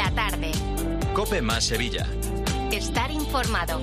La tarde. COPE más Sevilla. Estar informado.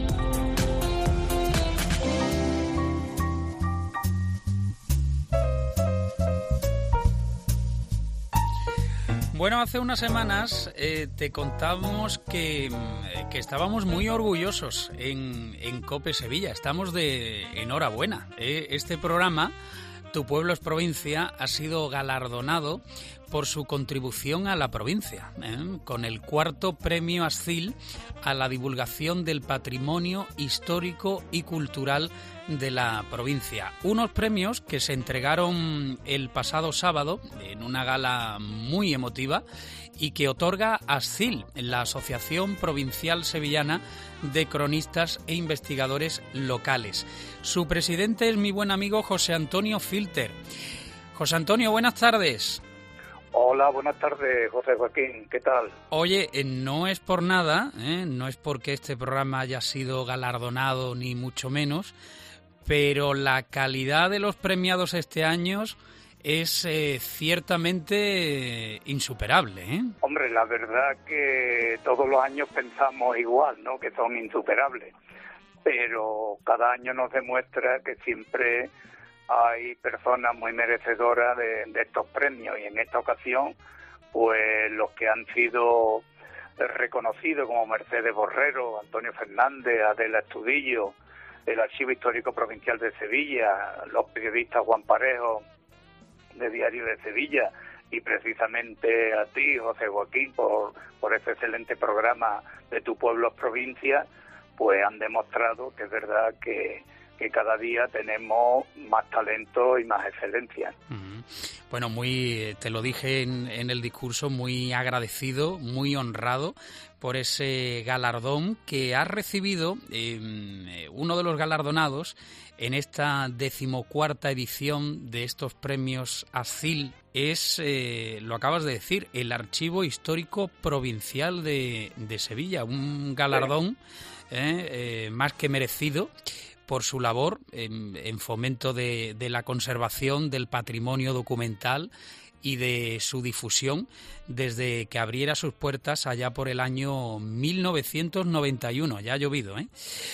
Bueno, hace unas semanas te contamos que estábamos muy orgullosos en COPE Sevilla. Estamos de enhorabuena. Este programa, Tu Pueblo es Provincia, ha sido galardonado por su contribución a la provincia, con el 4º Premio Ascil a la divulgación del patrimonio histórico y cultural de la provincia. Unos premios que se entregaron el pasado sábado en una gala muy emotiva y que otorga Ascil, la Asociación Provincial Sevillana de Cronistas e Investigadores Locales. Su presidente es mi buen amigo José Antonio Filter. José Antonio, buenas tardes. Hola, buenas tardes, José Joaquín, ¿qué tal? Oye, no es por nada, no es porque este programa haya sido galardonado ni mucho menos, pero la calidad de los premiados este año es ciertamente insuperable, ¿eh? Hombre, la verdad que todos los años pensamos igual, ¿no?, que son insuperables, pero cada año nos demuestra que siempre hay personas muy merecedoras de estos premios, y en esta ocasión, pues los que han sido reconocidos como Mercedes Borrero, Antonio Fernández, Adela Estudillo, el Archivo Histórico Provincial de Sevilla, los periodistas Juan Parejo, de Diario de Sevilla, y precisamente a ti, José Joaquín, por ese excelente programa de Tu Pueblo es Provincia, pues han demostrado que es verdad que cada día tenemos más talento y más excelencia. Bueno, te lo dije en el discurso, muy agradecido, muy honrado por ese galardón que ha recibido uno de los galardonados en esta 14ª edición de estos premios Ascil. Es, lo acabas de decir, el Archivo Histórico Provincial de Sevilla, un galardón más que merecido por su labor en fomento de la conservación del patrimonio documental y de su difusión desde que abriera sus puertas allá por el año 1991. Ya ha llovido, ¿eh?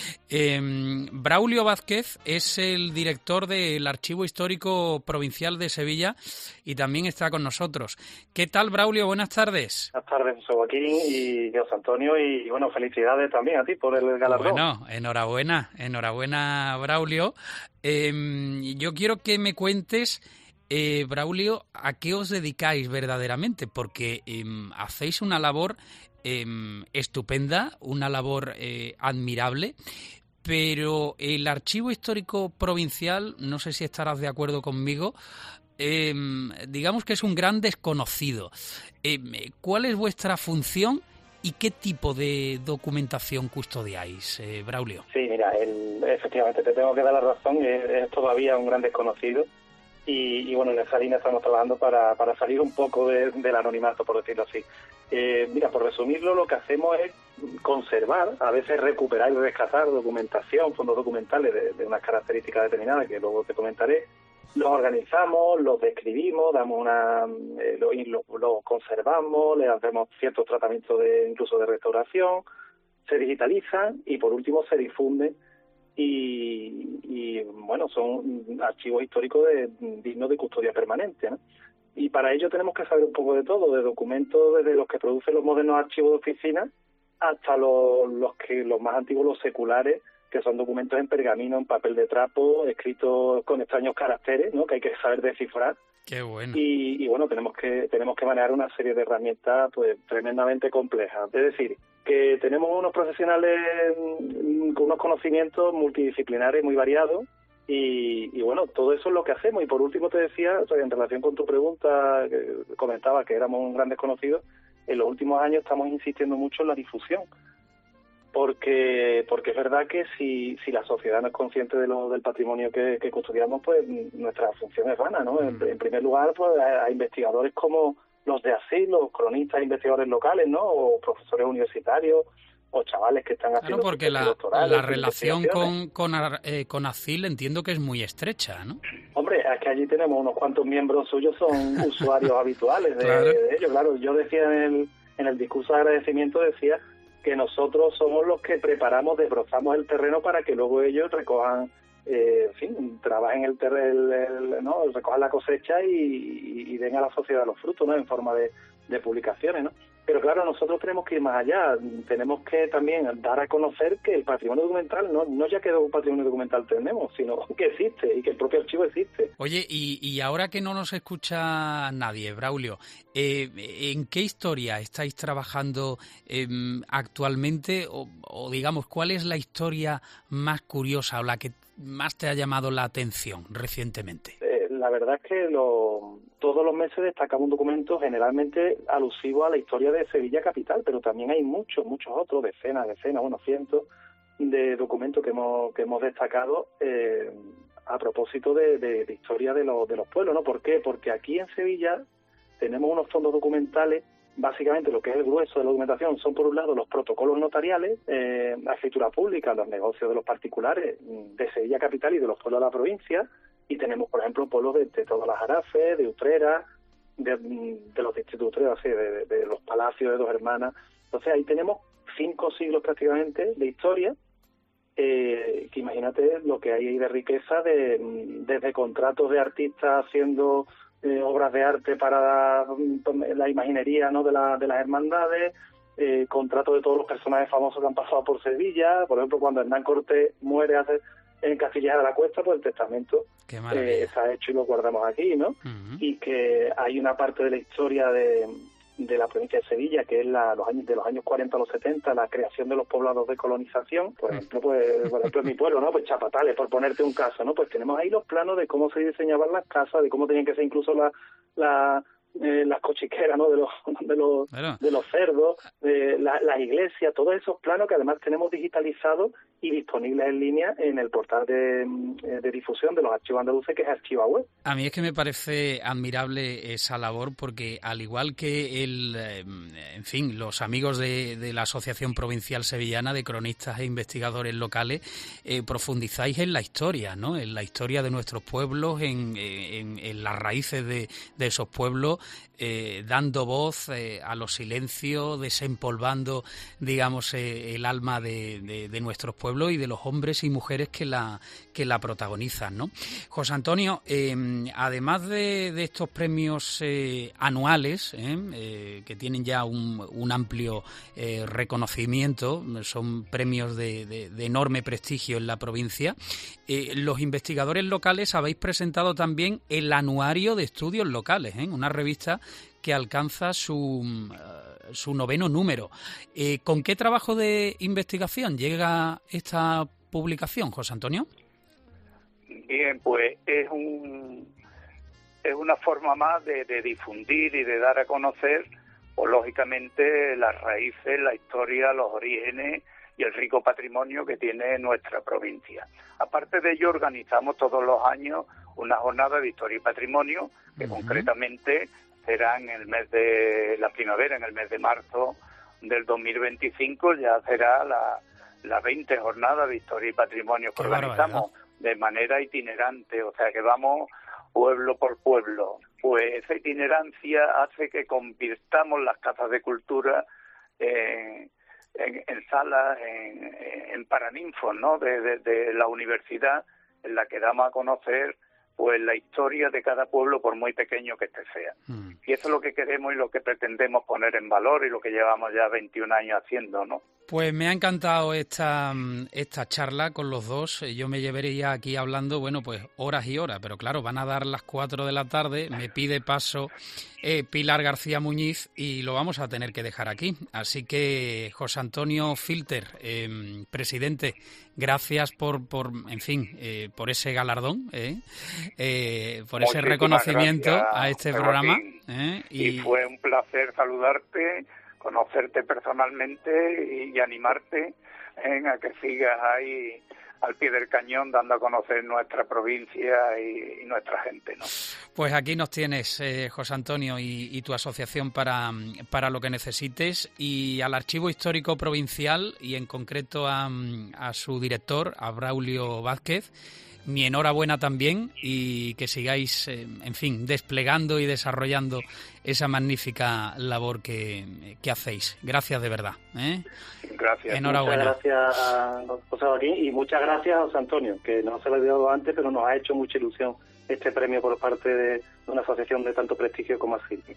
Braulio Vázquez es el director del Archivo Histórico Provincial de Sevilla y también está con nosotros. ¿Qué tal, Braulio? Buenas tardes. Buenas tardes, José Joaquín y José Antonio, y bueno, felicidades también a ti por el galardón. Bueno, enhorabuena, Braulio. Yo quiero que me cuentes, Braulio, ¿a qué os dedicáis verdaderamente? Porque hacéis una labor estupenda, una labor admirable, pero el Archivo Histórico Provincial, no sé si estarás de acuerdo conmigo, digamos que es un gran desconocido. ¿Cuál es vuestra función y qué tipo de documentación custodiáis, Braulio? Sí, mira, efectivamente te tengo que dar la razón, es todavía un gran desconocido. Y bueno, en esa línea estamos trabajando para salir un poco del anonimato, por decirlo así. Mira, por resumirlo, lo que hacemos es conservar, a veces recuperar y rescatar documentación, fondos documentales de unas características determinadas que luego te comentaré. Los organizamos, los describimos, los conservamos, le hacemos ciertos tratamientos incluso de restauración, se digitalizan y por último se difunden. Y bueno, son archivos históricos dignos de custodia permanente, ¿no? Y para ello tenemos que saber un poco de todo, de documentos desde los que producen los modernos archivos de oficina hasta los más antiguos, los seculares, que son documentos en pergamino, en papel de trapo, escritos con extraños caracteres, ¿no?, que hay que saber descifrar. Qué bueno. Y bueno, tenemos que manejar una serie de herramientas pues tremendamente complejas. Es decir, que tenemos unos profesionales con unos conocimientos multidisciplinares muy variados y bueno, todo eso es lo que hacemos. Y por último te decía, o sea, en relación con tu pregunta, que comentaba que éramos un gran desconocido, en los últimos años estamos insistiendo mucho en la difusión. Porque es verdad que si la sociedad no es consciente del patrimonio que custodiamos, pues nuestra función es vana, ¿no? En primer lugar, pues hay investigadores como los de Ascil, los cronistas e investigadores locales, ¿no?, o profesores universitarios, o chavales que están haciendo... Claro, porque la relación con Ascil entiendo que es muy estrecha, ¿no? Hombre, es que allí tenemos unos cuantos miembros suyos, son usuarios habituales de ellos. Claro, yo decía en el discurso de agradecimiento decía que nosotros somos los que preparamos, desbrozamos el terreno para que luego ellos recojan, trabajen el terreno, ¿no? Recojan la cosecha y den a la sociedad los frutos, ¿no? En forma de publicaciones, ¿no? Pero claro, nosotros tenemos que ir más allá, tenemos que también dar a conocer que el patrimonio documental no ya quedó un patrimonio documental tenemos, sino que existe y que el propio archivo existe. Oye, y ahora que no nos escucha nadie, Braulio, ¿en qué historia estáis trabajando actualmente? O digamos, ¿cuál es la historia más curiosa o la que más te ha llamado la atención recientemente? La verdad es que todos los meses destacamos un documento generalmente alusivo a la historia de Sevilla capital, pero también hay muchos otros, decenas, cientos de documentos que hemos destacado a propósito de historia de los pueblos, ¿no? ¿Por qué? Porque aquí en Sevilla tenemos unos fondos documentales. Básicamente lo que es el grueso de la documentación son, por un lado, los protocolos notariales, la escritura pública, los negocios de los particulares de Sevilla capital y de los pueblos de la provincia, y tenemos, por ejemplo, pueblos de todas las Jarafes, de Utrera, de los distritos de Utrera, sí, de los palacios de Dos Hermanas. Entonces ahí tenemos 5 siglos prácticamente de historia, que imagínate lo que hay ahí de riqueza, desde contratos de artistas haciendo obras de arte para la imaginería, ¿no? de las hermandades, contratos de todos los personajes famosos que han pasado por Sevilla. Por ejemplo, cuando Hernán Cortés muere en Castilla de la Cuesta, pues el testamento está hecho y lo guardamos aquí, ¿no? Uh-huh. Y que hay una parte de la historia de la provincia de Sevilla, que es de los años 40 a los 70, la creación de los poblados de colonización. Por ejemplo, en mi pueblo, ¿no? Pues Chapatales, por ponerte un caso, ¿no? Pues tenemos ahí los planos de cómo se diseñaban las casas, de cómo tenían que ser incluso las cochiqueras, ¿no? de los cerdos, las iglesias, todos esos planos que además tenemos digitalizados y disponibles en línea en el portal de difusión de los archivos andaluces, que es Archiva Web. A mí es que me parece admirable esa labor, porque al igual que los amigos de la Asociación Provincial Sevillana de Cronistas e Investigadores Locales, profundizáis en la historia, ¿no? En la historia de nuestros pueblos, en las raíces de esos pueblos, dando voz a los silencios, desempolvando, digamos, el alma de nuestros pueblos y de los hombres y mujeres que la protagonizan, ¿no? José Antonio, además de estos premios anuales, que tienen ya un amplio reconocimiento, son premios de enorme prestigio en la provincia, los investigadores locales habéis presentado también el Anuario de Estudios Locales, una revista que alcanza su 9º número. ¿Con qué trabajo de investigación llega esta publicación, José Antonio? Bien, pues es una forma más de difundir y de dar a conocer, pues, lógicamente, las raíces, la historia, los orígenes y el rico patrimonio que tiene nuestra provincia. Aparte de ello, organizamos todos los años una jornada de historia y patrimonio, que concretamente será en el mes de la primavera, en el mes de marzo del 2025, ya será la 20 jornada de historia y patrimonio que organizamos de manera itinerante, o sea que vamos pueblo por pueblo. Pues esa itinerancia hace que convirtamos las casas de cultura en salas, en paraninfos, ¿no? de la universidad, en la que damos a conocer pues la historia de cada pueblo, por muy pequeño que este sea. Y eso es lo que queremos y lo que pretendemos poner en valor y lo que llevamos ya 21 años haciendo, ¿no? Pues me ha encantado esta charla con los dos. Yo me llevaría aquí hablando, pues horas y horas, pero claro, van a dar las 4 de la tarde, me pide paso Pilar García Muñiz y lo vamos a tener que dejar aquí. Así que, José Antonio Filter, presidente, gracias por ese galardón, por ese reconocimiento a este programa. Y fue un placer saludarte, conocerte personalmente y animarte a que sigas ahí al pie del cañón dando a conocer nuestra provincia y nuestra gente, ¿no? Pues aquí nos tienes, José Antonio, y tu asociación para lo que necesites, y al Archivo Histórico Provincial y en concreto a su director, a Braulio Vázquez, mi enhorabuena también y que sigáis, en fin, desplegando y desarrollando esa magnífica labor que hacéis. Gracias de verdad. Gracias. Enhorabuena. Muchas gracias a José Joaquín y muchas gracias a José Antonio, que no se lo he dado antes, pero nos ha hecho mucha ilusión este premio por parte de una asociación de tanto prestigio como ASFIL.